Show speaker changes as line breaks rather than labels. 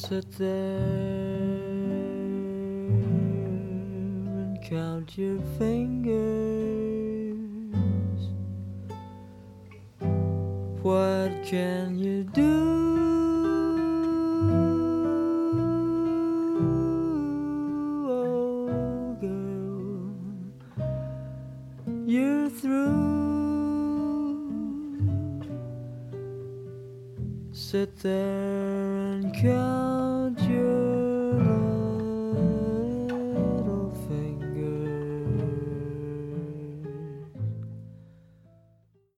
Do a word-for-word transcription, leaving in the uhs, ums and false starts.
Sit there and count your fingers. What can you do? Oh, girl, you're through. Sit there and count your